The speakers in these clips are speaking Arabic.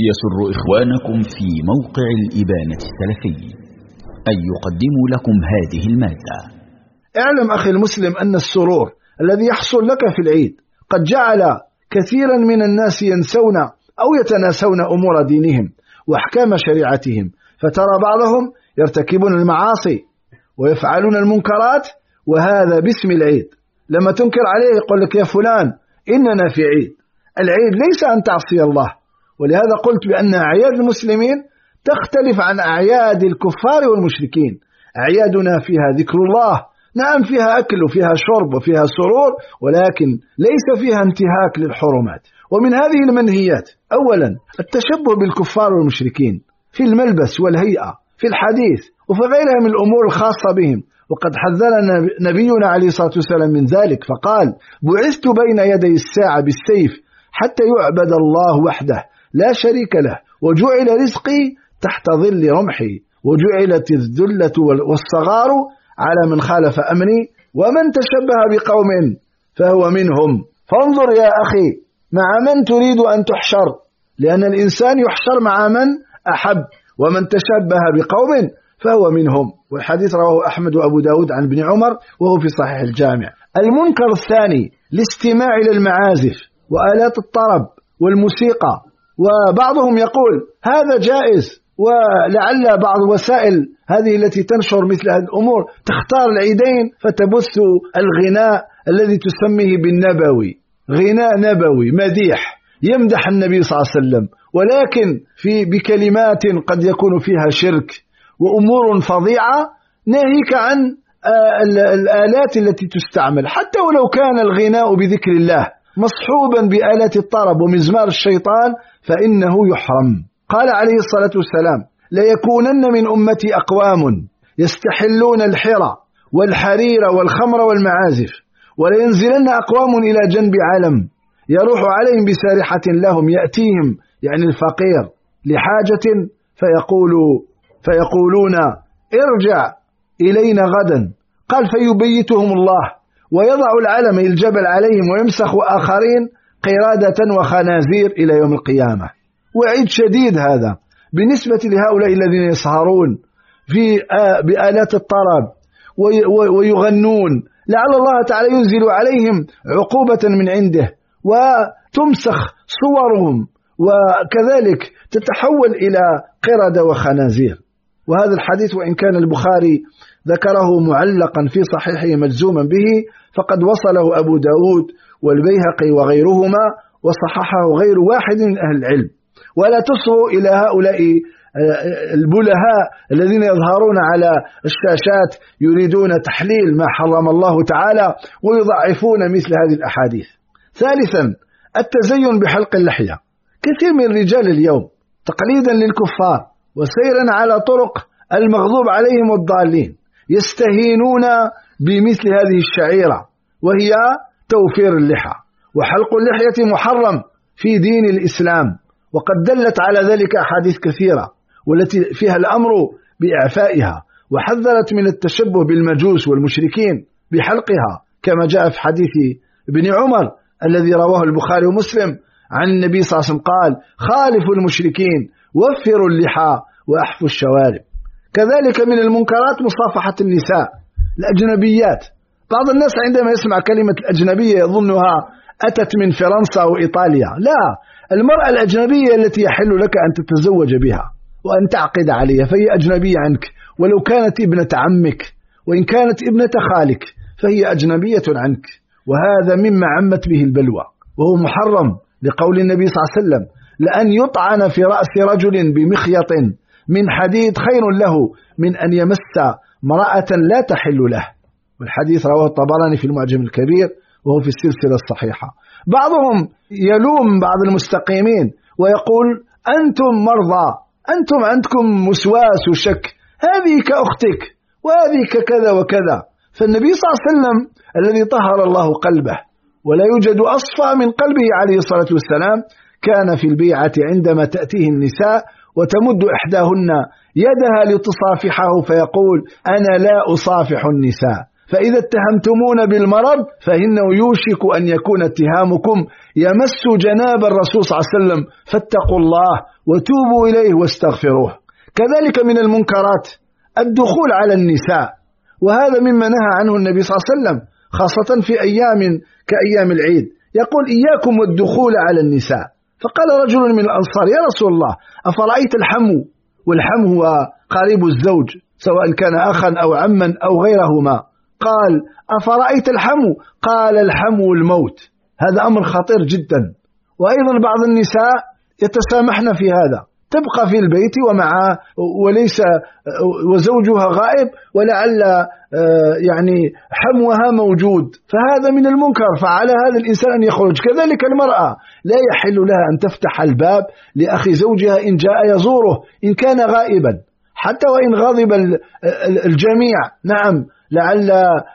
يسر إخوانكم في موقع الإبانة السلفي أن يقدموا لكم هذه المادة. اعلم أخي المسلم أن السرور الذي يحصل لك في العيد قد جعل كثيرا من الناس ينسون أو يتناسون أمور دينهم وأحكام شريعتهم، فترى بعضهم يرتكبون المعاصي ويفعلون المنكرات وهذا باسم العيد. لما تنكر عليه يقول لك يا فلان إننا في عيد. العيد ليس أن تعصي الله، ولهذا قلت بأن أعياد المسلمين تختلف عن أعياد الكفار والمشركين. أعيادنا فيها ذكر الله، نعم فيها أكل وفيها شرب وفيها سرور، ولكن ليس فيها انتهاك للحرمات. ومن هذه المنهيات أولا التشبه بالكفار والمشركين في الملبس والهيئة، في الحديث وفي غيرها من الأمور الخاصة بهم، وقد حذرنا نبينا عليه الصلاة والسلام من ذلك فقال: بعثت بين يدي الساعة بالسيف حتى يعبد الله وحده لا شريك له، وجعل رزقي تحت ظل رمحي، وجعلت الذلة والصغار على من خالف أمري، ومن تشبه بقوم فهو منهم. فانظر يا أخي مع من تريد أن تحشر، لأن الإنسان يحشر مع من أحب، ومن تشبه بقوم فهو منهم. والحديث رواه أحمد وأبو داود عن ابن عمر وهو في صحيح الجامع. المنكر الثاني الاستماع إلى المعازف وآلات الطرب والموسيقى، وبعضهم يقول هذا جائز، ولعل بعض الوسائل هذه التي تنشر مثل هذه الأمور تختار العيدين فتبث الغناء الذي تسميه بالنبوي، غناء نبوي مديح يمدح النبي صلى الله عليه وسلم، ولكن بكلمات قد يكون فيها شرك وأمور فظيعة، ناهيك عن الآلات التي تستعمل. حتى ولو كان الغناء بذكر الله مصحوبا بآلات الطرب ومزمار الشيطان فإنه يحرم. قال عليه الصلاة والسلام: ليكونن من أمتي أقوام يستحلون الحرى والحرير والخمر والمعازف، ولينزلن أقوام إلى جنب علم يروح عليهم بسارحة لهم، يأتيهم يعني الفقير لحاجة فيقولون ارجع إلينا غدا. قال: فيبيتهم الله ويضع العلم الجبل عليهم ويمسخ آخرين قرادة وخنازير إلى يوم القيامة. وعيد شديد هذا بالنسبة لهؤلاء الذين يسهرون بآلات الطرب ويغنون، لعل الله تعالى ينزل عليهم عقوبة من عنده وتمسخ صورهم، وكذلك تتحول إلى قردة وخنازير. وهذا الحديث وإن كان البخاري ذكره معلقا في صحيحه مجزوما به، فقد وصله أبو داود والبيهقي وغيرهما، وصححه غير واحد من أهل العلم. ولا تصغوا إلى هؤلاء البلهاء الذين يظهرون على الشاشات يريدون تحليل ما حرم الله تعالى ويضعفون مثل هذه الأحاديث. ثالثا التزين بحلق اللحية. كثير من الرجال اليوم تقليدا للكفار وسيرا على طرق المغضوب عليهم والضالين يستهينون بمثل هذه الشعيرة، وهي توفير اللحى. وحلق اللحية محرم في دين الإسلام، وقد دلت على ذلك أحاديث كثيرة والتي فيها الأمر بإعفائها، وحذرت من التشبه بالمجوس والمشركين بحلقها، كما جاء في حديث ابن عمر الذي رواه البخاري ومسلم عن النبي صلى الله عليه وسلم قال: خالفوا المشركين وفروا اللحى وأحفوا الشوارب. كذلك من المنكرات مصافحة النساء الأجنبيات. بعض الناس عندما يسمع كلمة الأجنبية يظنها أتت من فرنسا وإيطاليا. لا، المرأة الأجنبية التي يحل لك أن تتزوج بها وأن تعقد عليها فهي أجنبية عنك، ولو كانت ابنة عمك، وإن كانت ابنة خالك فهي أجنبية عنك. وهذا مما عمت به البلوى، وهو محرم لقول النبي صلى الله عليه وسلم: لأن يطعن في رأس رجل بمخيط من حديد خير له من أن يمس امرأة لا تحل له. والحديث رواه الطبراني في المعجم الكبير وهو في السلسلة الصحيحة. بعضهم يلوم بعض المستقيمين ويقول: أنتم مرضى، أنتم عندكم وسواس وشك، هذه كأختك وهذه ككذا وكذا. فالنبي صلى الله عليه وسلم الذي طهر الله قلبه ولا يوجد أصفى من قلبه عليه الصلاة والسلام كان في البيعة عندما تأتيه النساء وتمد إحداهن يدها لتصافحه فيقول: أنا لا أصافح النساء، فإذا اتهمتمون بالمرض فإنه يوشك أن يكون اتهامكم يمس جناب الرسول صلى الله عليه وسلم، فاتقوا الله وتوبوا إليه واستغفروه. كذلك من المنكرات الدخول على النساء، وهذا مما نهى عنه النبي صلى الله عليه وسلم خاصة في أيام كأيام العيد، يقول إياكم والدخول على النساء. فقال رجل من الأنصار: يا رسول الله أفرأيت الحمو؟ والحمو هو قريب الزوج سواء كان أخا أو عما أو غيرهما. قال: أفرأيت الحمو؟ قال: الحمو الموت. هذا أمر خطير جدا. وأيضا بعض النساء يتسامحن في هذا، تبقى في البيت وليس وزوجها غائب ولعل يعني حموها موجود، فهذا من المنكر، فعلى هذا الإنسان أن يخرج. كذلك المرأة لا يحل لها أن تفتح الباب لأخي زوجها إن جاء يزوره إن كان غائبا، حتى وإن غضب الجميع. نعم، لعل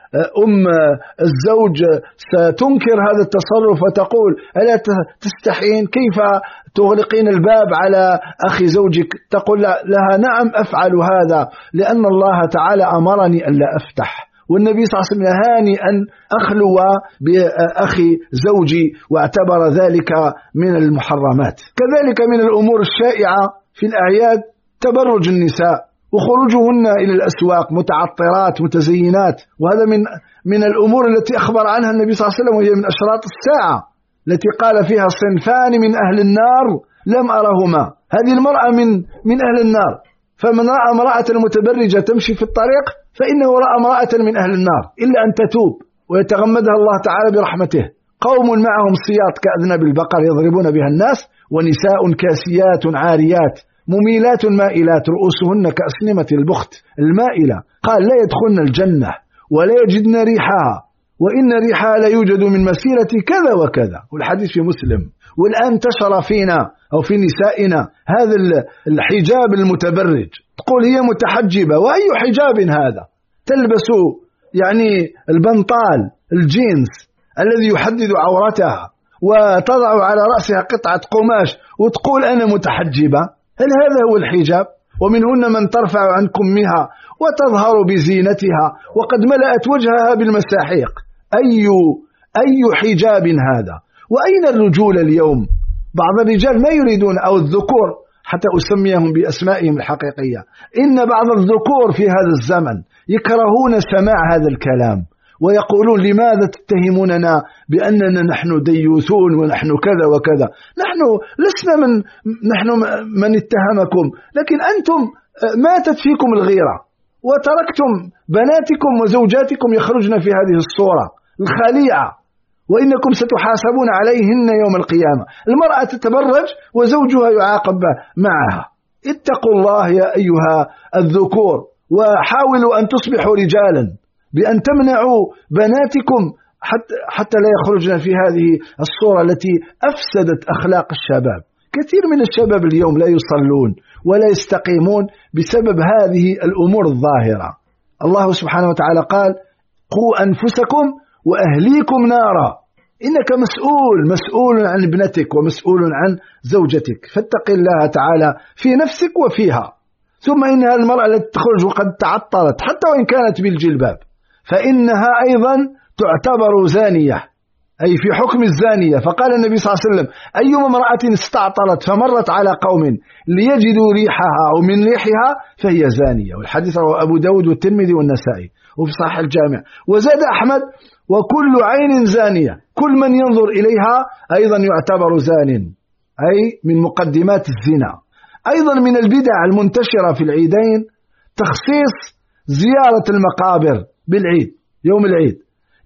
الزوج ستنكر هذا التصرف وتقول: ألا تستحين؟ كيف تغلقين الباب على أخي زوجك؟ تقول لها: نعم أفعل هذا لأن الله تعالى أمرني أن لا أفتح، والنبي صلى الله عليه وسلم نهاني أن أخلو بأخي زوجي، واعتبر ذلك من المحرمات. كذلك من الأمور الشائعة في الأعياد تبرج النساء وخروجهن إلى الأسواق متعطرات متزينات، وهذا من الأمور التي أخبر عنها النبي صلى الله عليه وسلم، وهي من أشراط الساعة التي قال فيها: صنفان من أهل النار لم أرهما. هذه المرأة من أهل النار، فمن رأى امرأة متبرجة تمشي في الطريق فإنه رأى امرأة من أهل النار، إلا أن تتوب ويتغمدها الله تعالى برحمته. قوم معهم سياط كأذنب البقر يضربون بها الناس، ونساء كاسيات عاريات مميلات مائلات رؤوسهن كأسنمة البخت المائلة. قال: لا يدخلن الجنة ولا يجدن ريحها، وإن ريحها لا يوجد من مسيرة كذا وكذا، والحديث في مسلم. والآن انتشر فينا أو في نسائنا هذا الحجاب المتبرج، تقول هي متحجبة، وأي حجاب هذا؟ تلبس يعني البنطال الجينز الذي يحدد عورتها، وتضع على رأسها قطعة قماش وتقول أنا متحجبة. هل هذا هو الحجاب؟ ومنهن من ترفع عن كمها وتظهر بزينتها وقد ملأت وجهها بالمساحيق. أي حجاب هذا؟ وأين الرجول اليوم؟ بعض الرجال ما يريدون، أو الذكور حتى أسميهم بأسمائهم الحقيقية، إن بعض الذكور في هذا الزمن يكرهون سماع هذا الكلام، ويقولون: لماذا تتهموننا بأننا نحن ديوثون ونحن كذا وكذا؟ نحن لسنا نحن من اتهمكم، لكن أنتم ماتت فيكم الغيرة وتركتم بناتكم وزوجاتكم يخرجن في هذه الصورة الخليعة، وإنكم ستحاسبون عليهن يوم القيامة. المرأة تتبرج وزوجها يعاقب معها. اتقوا الله يا أيها الذكور، وحاولوا أن تصبحوا رجالا بأن تمنعوا بناتكم حتى لا يخرجن في هذه الصورة التي أفسدت أخلاق الشباب. كثير من الشباب اليوم لا يصلون ولا يستقيمون بسبب هذه الأمور الظاهرة. الله سبحانه وتعالى قال: قوا أنفسكم وأهليكم نارا، إنك مسؤول عن ابنتك ومسؤول عن زوجتك، فاتق الله تعالى في نفسك وفيها. ثم إنها المرأة التي تخرج وقد تعطلت حتى وإن كانت بالجلباب فإنها أيضا تعتبر زانية، أي في حكم الزانية. فقال النبي صلى الله عليه وسلم: أيما امرأة استعطلت فمرت على قوم ليجدوا ريحها أو من ريحها فهي زانية. والحديث رواه أبو داود والترمذي والنسائي وفي صحيح الجامع. وزاد أحمد: وكل عين زانية، كل من ينظر إليها أيضا يعتبر زان، أي من مقدمات الزنا. أيضا من البدع المنتشرة في العيدين تخصيص زيارة المقابر بالعيد. يوم العيد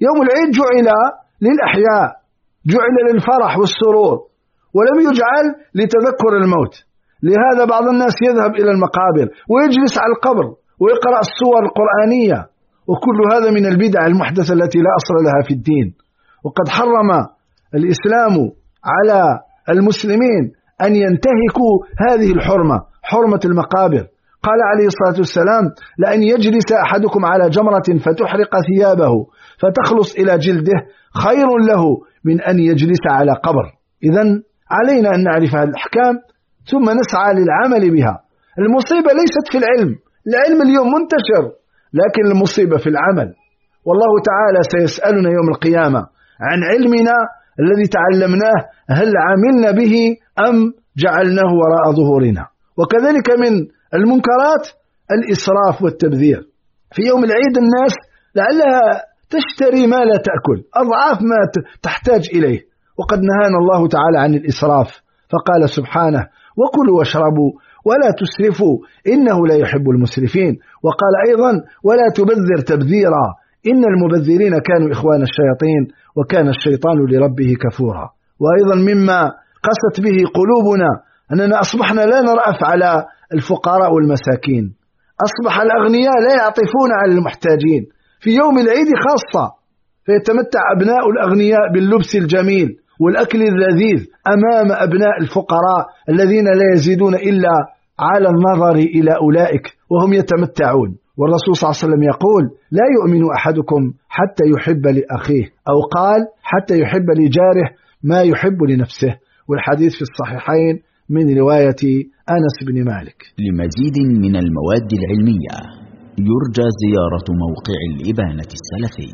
جعل للأحياء، جعل للفرح والسرور، ولم يجعل لتذكر الموت. لهذا بعض الناس يذهب إلى المقابر ويجلس على القبر ويقرأ السور القرآنية، وكل هذا من البدع المحدثة التي لا أصل لها في الدين. وقد حرم الإسلام على المسلمين أن ينتهكوا هذه الحرمة، حرمة المقابر. قال عليه الصلاة والسلام: لأن يجلس أحدكم على جمرة فتحرق ثيابه فتخلص إلى جلده خير له من أن يجلس على قبر. إذن علينا أن نعرف هذه الأحكام ثم نسعى للعمل بها. المصيبة ليست في العلم اليوم منتشر، لكن المصيبة في العمل. والله تعالى سيسألنا يوم القيامة عن علمنا الذي تعلمناه، هل عملنا به أم جعلناه وراء ظهورنا. وكذلك من المنكرات الإسراف والتبذير. في يوم العيد الناس لعلها تشتري ما لا تأكل أضعاف ما تحتاج إليه، وقد نهانا الله تعالى عن الإسراف، فقال سبحانه: وكلوا واشربوا ولا تسرفوا إنه لا يحب المسرفين. وقال أيضا: ولا تبذر تبذيرا إن المبذرين كانوا إخوان الشياطين وكان الشيطان لربه كفورا. وأيضا مما قست به قلوبنا أننا أصبحنا لا نرأف على الفقراء والمساكين، أصبح الأغنياء لا يعطفون على المحتاجين في يوم العيد خاصة، فيتمتع أبناء الأغنياء باللبس الجميل والأكل اللذيذ أمام أبناء الفقراء الذين لا يزيدون إلا على النظر إلى أولئك وهم يتمتعون. والرسول صلى الله عليه وسلم يقول: لا يؤمن أحدكم حتى يحب لأخيه، أو قال: حتى يحب لجاره ما يحب لنفسه. والحديث في الصحيحين من رواية أنس بن مالك. لمزيد من المواد العلمية يرجى زيارة موقع الإبانة السلفي.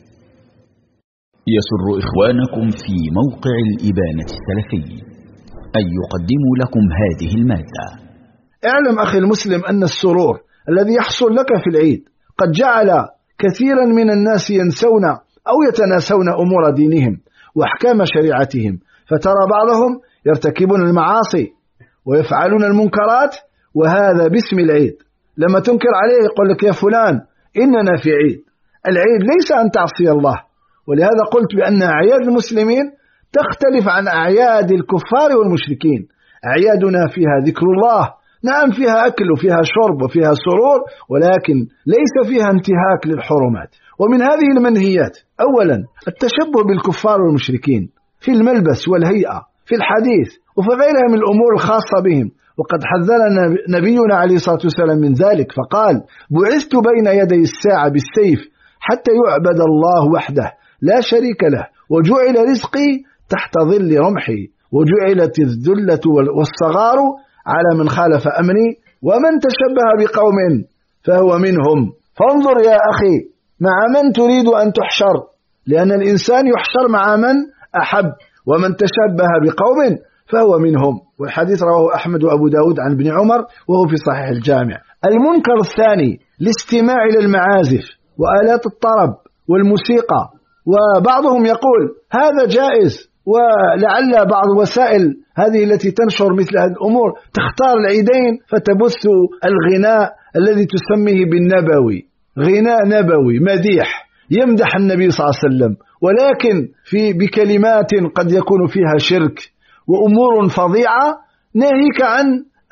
يسر إخوانكم في موقع الإبانة السلفي أن يقدموا لكم هذه المادة. اعلم أخي المسلم أن السرور الذي يحصل لك في العيد قد جعل كثيرا من الناس ينسون أو يتناسون أمور دينهم وأحكام شريعتهم، فترى بعضهم يرتكبون المعاصي ويفعلون المنكرات، وهذا باسم العيد. لما تنكر عليه يقول لك: يا فلان إننا في عيد. العيد ليس أن تعصي الله، ولهذا قلت بأن أعياد المسلمين تختلف عن أعياد الكفار والمشركين. أعيادنا فيها ذكر الله، نعم فيها أكل وفيها شرب وفيها سرور، ولكن ليس فيها انتهاك للحرمات. ومن هذه المنهيات أولا التشبه بالكفار والمشركين في الملبس والهيئة، في الحديث وفي غيرها من الأمور الخاصة بهم. وقد حذرنا نبينا عليه الصلاة والسلام من ذلك، فقال: بعثت بين يدي الساعة بالسيف حتى يعبد الله وحده لا شريك له، وجعل رزقي تحت ظل رمحي، وجعلت الذلة والصغار على من خالف أمري، ومن تشبه بقوم فهو منهم. فانظر يا أخي مع من تريد أن تحشر، لأن الإنسان يحشر مع من أحب، ومن تشبه بقوم فهو منهم. والحديث رواه أحمد وأبو داود عن ابن عمر وهو في صحيح الجامع. المنكر الثاني الاستماع إلى المعازف وآلات الطرب والموسيقى، وبعضهم يقول هذا جائز، ولعل بعض وسائل هذه التي تنشر مثل هذه الأمور تختار العيدين فتبث الغناء الذي تسميه بالنبوي، غناء نبوي مديح يمدح النبي صلى الله عليه وسلم، ولكن بكلمات قد يكون فيها شرك وأمور فظيعة، ناهيك عن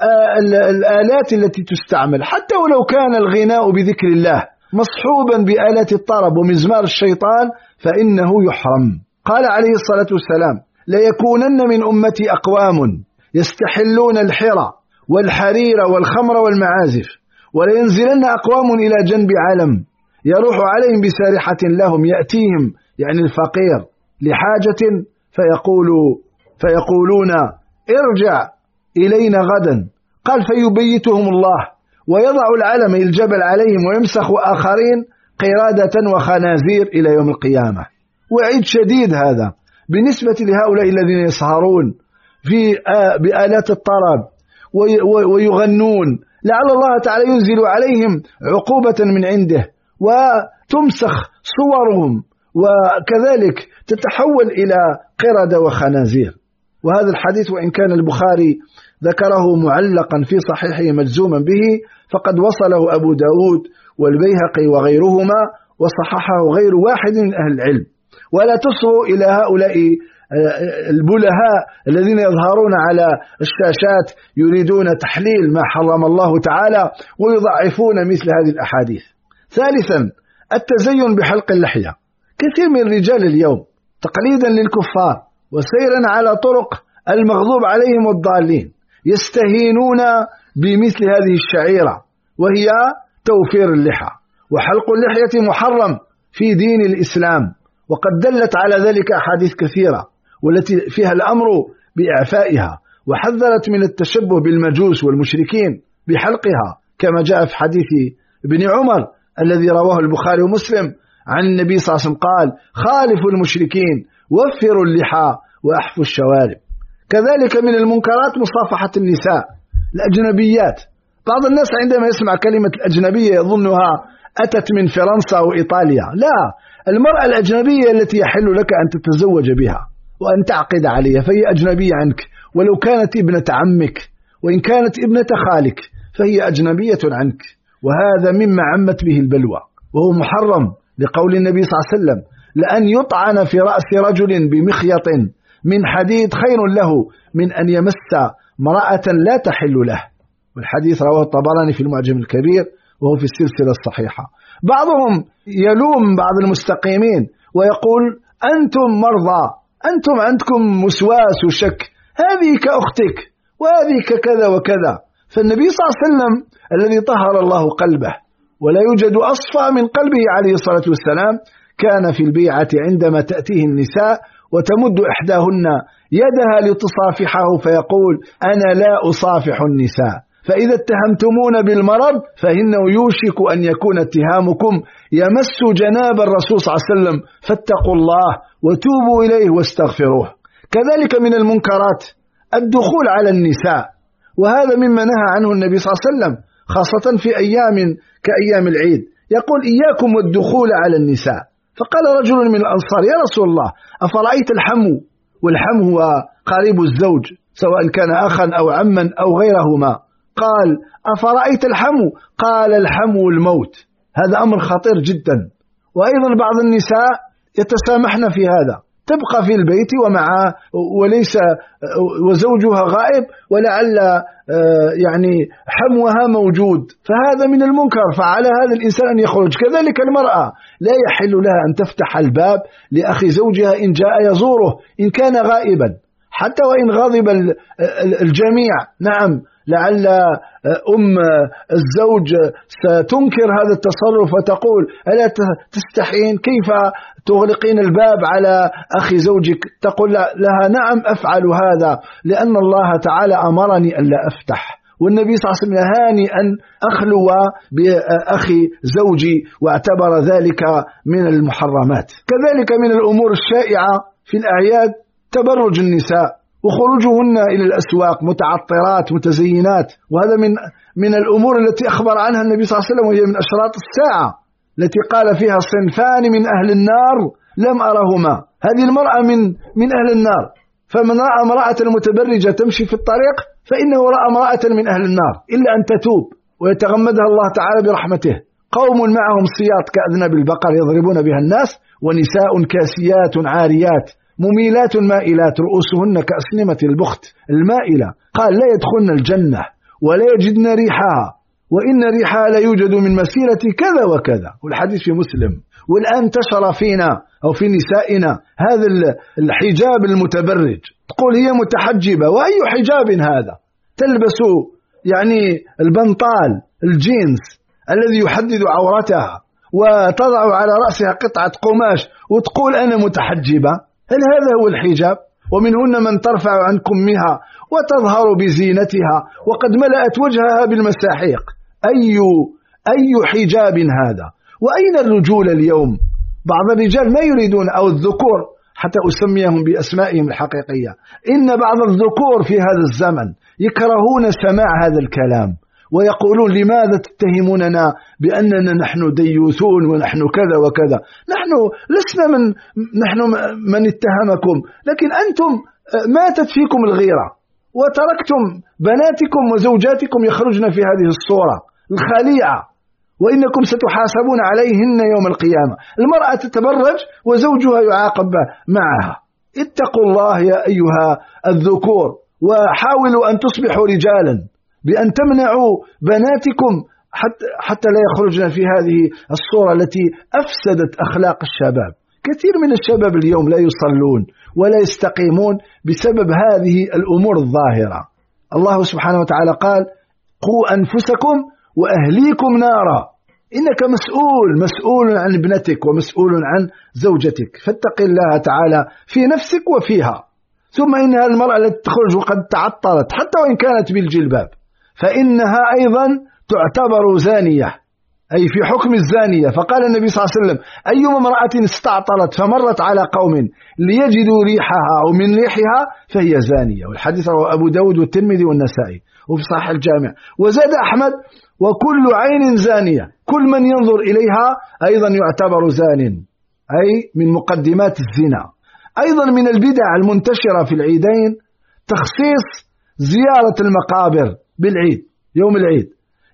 الآلات التي تستعمل. حتى ولو كان الغناء بذكر الله مصحوبا بآلات الطرب ومزمار الشيطان فإنه يحرم. قال عليه الصلاة والسلام: ليكونن من أمتي أقوام يستحلون الحرى والحرير والخمر والمعازف، ولينزلن أقوام إلى جنب علم يروح عليهم بسارحة لهم، يأتيهم يعني الفقير لحاجة فيقولون ارجع إلينا غدا. قال: فيبيتهم الله ويضع العلم الجبل عليهم ويمسخ آخرين قرادة وخنازير إلى يوم القيامة. وعيد شديد هذا بالنسبة لهؤلاء الذين يسهرون بآلات الطرب ويغنون، لعل الله تعالى ينزل عليهم عقوبة من عنده وتمسخ صورهم، وكذلك تتحول إلى قردة وخنازير. وهذا الحديث وإن كان البخاري ذكره معلقا في صحيحه مجزوما به، فقد وصله أبو داود والبيهقي وغيرهما، وصححه غير واحد من أهل العلم. ولا تصغوا إلى هؤلاء البلهاء الذين يظهرون على الشاشات يريدون تحليل ما حرم الله تعالى ويضعفون مثل هذه الأحاديث. ثالثا التزين بحلق اللحية. كثير من الرجال اليوم تقليدا للكفار وسيرا على طرق المغضوب عليهم والضالين يستهينون بمثل هذه الشعيرة، وهي توفير اللحى. وحلق اللحية محرم في دين الإسلام، وقد دلت على ذلك أحاديث كثيرة والتي فيها الأمر بإعفائها، وحذرت من التشبه بالمجوس والمشركين بحلقها، كما جاء في حديث ابن عمر الذي رواه البخاري ومسلم عن النبي صلى الله عليه وسلم قال: خالفوا المشركين وفروا اللحى وأحفوا الشوارب. كذلك من المنكرات مصافحة النساء الأجنبيات. بعض الناس عندما يسمع كلمة الأجنبية يظنها أتت من فرنسا وإيطاليا. لا، المرأة الأجنبية التي يحل لك أن تتزوج بها وأن تعقد عليها فهي أجنبية عنك، ولو كانت ابنة عمك وإن كانت ابنة خالك فهي أجنبية عنك. وهذا مما عمت به البلوى، وهو محرم لقول النبي صلى الله عليه وسلم: لأن يطعن في رأس رجل بمخيط من حديد خير له من أن يمس امرأة لا تحل له. والحديث رواه الطبراني في المعجم الكبير وهو في السلسلة الصحيحة. بعضهم يلوم بعض المستقيمين ويقول: أنتم مرضى، أنتم عندكم وسواس وشك، هذه كأختك وهذه ككذا وكذا. فالنبي صلى الله عليه وسلم الذي طهر الله قلبه ولا يوجد أصفى من قلبه عليه الصلاة والسلام كان في البيعة عندما تأتيه النساء وتمد إحداهن يدها لتصافحه فيقول: أنا لا أصافح النساء، فإذا اتهمتمون بالمرض فإنه يوشك أن يكون اتهامكم يمس جناب الرسول صلى الله عليه وسلم، فاتقوا الله وتوبوا إليه واستغفروه. كذلك من المنكرات الدخول على النساء، وهذا مما نهى عنه النبي صلى الله عليه وسلم خاصة في أيام كأيام العيد، يقول: إياكم والدخول على النساء. فقال رجل من الأنصار: يا رسول الله، أفرأيت الحمو؟ والحمو هو قريب الزوج سواء كان أخا أو عما أو غيرهما. قال: أفرأيت الحمو؟ قال: الحمو الموت. هذا أمر خطير جدا. وأيضا بعض النساء يتسامحن في هذا، تبقى في البيت ومع وليس وزوجها غائب ولعل يعني حموها موجود، فهذا من المنكر، فعلى هذا الإنسان أن يخرج. كذلك المرأة لا يحل لها أن تفتح الباب لأخي زوجها إن جاء يزوره إن كان غائبا، حتى وإن غضب الجميع. نعم، لعل أم الزوج ستنكر هذا التصرف وتقول: ألا تستحين؟ كيف تغلقين الباب على أخي زوجك؟ تقول لها: نعم أفعل هذا لأن الله تعالى أمرني أن لا أفتح، والنبي صلى الله عليه وسلم نهاني أن أخلو بأخي زوجي، واعتبر ذلك من المحرمات. كذلك من الأمور الشائعة في الأعياد تبرج النساء وخروجهن إلى الأسواق متعطرات متزينات، وهذا من الأمور التي أخبر عنها النبي صلى الله عليه وسلم، وهي من أشراط الساعة التي قال فيها: صنفان من أهل النار لم أرهما. هذه المرأة من أهل النار، فمن رأى امرأة متبرجة تمشي في الطريق فإنه رأى امرأة من أهل النار، إلا أن تتوب ويتغمدها الله تعالى برحمته. قوم معهم سياط كأذناب البقر يضربون بها الناس، ونساء كاسيات عاريات مميلات مائلات رؤوسهن كأسنمة البخت المائلة. قال: لا يدخلن الجنة ولا يجدن ريحها، وإن ريحها لا يوجد من مسيرة كذا وكذا، والحديث في مسلم. والآن انتشر فينا أو في نسائنا هذا الحجاب المتبرج، تقول هي متحجبة، وأي حجاب هذا؟ تلبس يعني البنطال الجينز الذي يحدد عورتها وتضع على رأسها قطعة قماش وتقول أنا متحجبة. هل هذا هو الحجاب؟ ومنهن من ترفع عن كمها وتظهر بزينتها وقد ملأت وجهها بالمساحيق. أي حجاب هذا؟ وأين الرجول اليوم؟ بعض الرجال ما يريدون، أو الذكور حتى أسميهم بأسمائهم الحقيقية، إن بعض الذكور في هذا الزمن يكرهون سماع هذا الكلام ويقولون: لماذا تتهموننا بأننا نحن ديوثون ونحن كذا وكذا؟ نحن لسنا نحن من اتهمكم، لكن أنتم ماتت فيكم الغيرة وتركتم بناتكم وزوجاتكم يخرجن في هذه الصورة الخليعة، وإنكم ستحاسبون عليهن يوم القيامة. المرأة تتبرج وزوجها يعاقب معها. اتقوا الله يا أيها الذكور، وحاولوا أن تصبحوا رجالا بأن تمنعوا بناتكم حتى لا يخرجن في هذه الصورة التي أفسدت أخلاق الشباب. كثير من الشباب اليوم لا يصلون ولا يستقيمون بسبب هذه الأمور الظاهرة. الله سبحانه وتعالى قال: قوا أنفسكم وأهليكم نارا، إنك مسؤول عن ابنتك ومسؤول عن زوجتك، فاتق الله تعالى في نفسك وفيها. ثم إنها المرأة التي تخرج وقد تعطرت حتى وإن كانت بالجلباب فإنها أيضا تعتبر زانية. أي في حكم الزانية. فقال النبي صلى الله عليه وسلم: أيما امرأة استعطرت فمرت على قوم ليجدوا ريحها أو من ريحها فهي زانية. والحديث رواه أبو داود والترمذي والنسائي وفي صحيح الجامع. وزاد أحمد: وكل عين زانية، كل من ينظر إليها أيضا يعتبر زان، أي من مقدمات الزنا. أيضا من البدع المنتشرة في العيدين تخصيص زيارة المقابر بالعيد. يوم العيد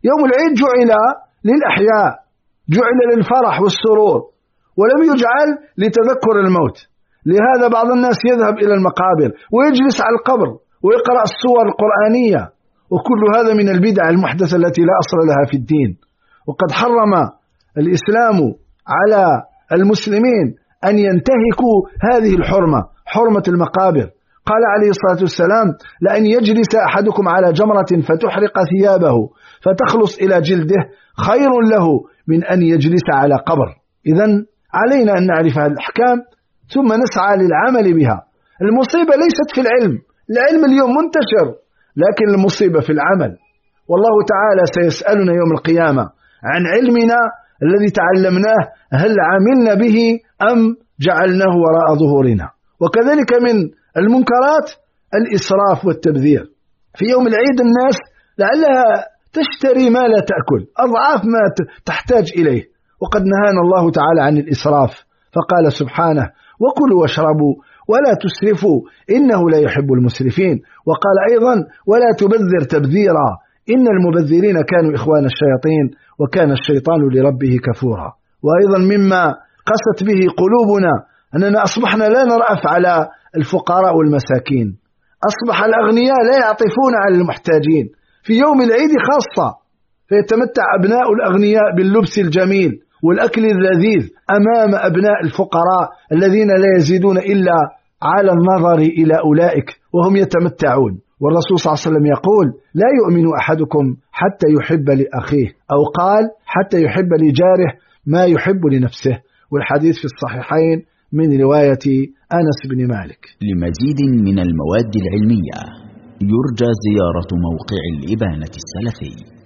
جعل للأحياء، جعل للفرح والسرور، ولم يجعل لتذكر الموت. لهذا بعض الناس يذهب إلى المقابر ويجلس على القبر ويقرأ السور القرآنية، وكل هذا من البدع المحدثة التي لا أصل لها في الدين. وقد حرم الإسلام على المسلمين أن ينتهكوا هذه الحرمة، حرمة المقابر. قال عليه الصلاة والسلام: لأن يجلس أحدكم على جمرة فتحرق ثيابه فتخلص إلى جلده خير له من أن يجلس على قبر. إذن علينا أن نعرف هذه الأحكام ثم نسعى للعمل بها. المصيبة ليست في العلم اليوم منتشر، لكن المصيبة في العمل. والله تعالى سيسألنا يوم القيامة عن علمنا الذي تعلمناه، هل عملنا به أم جعلناه وراء ظهورنا. وكذلك من المنكرات الإسراف والتبذير. في يوم العيد الناس لعلها تشتري ما لا تأكل أضعاف ما تحتاج إليه، وقد نهانا الله تعالى عن الإسراف، فقال سبحانه: وكلوا واشربوا ولا تسرفوا إنه لا يحب المسرفين. وقال أيضا: ولا تبذر تبذيرا إن المبذرين كانوا إخوان الشياطين وكان الشيطان لربه كفورا. وأيضا مما قست به قلوبنا أننا أصبحنا لا نرأف على الفقراء والمساكين، أصبح الأغنياء لا يعطفون على المحتاجين في يوم العيد خاصة، فيتمتع أبناء الأغنياء باللبس الجميل والأكل اللذيذ أمام أبناء الفقراء الذين لا يزيدون إلا على النظر إلى أولئك وهم يتمتعون. والرسول صلى الله عليه وسلم يقول: لا يؤمن أحدكم حتى يحب لأخيه، أو قال: حتى يحب لجاره ما يحب لنفسه. والحديث في الصحيحين من رواية أنس بن مالك. لمزيد من المواد العلمية يرجى زيارة موقع الإبانة السلفي.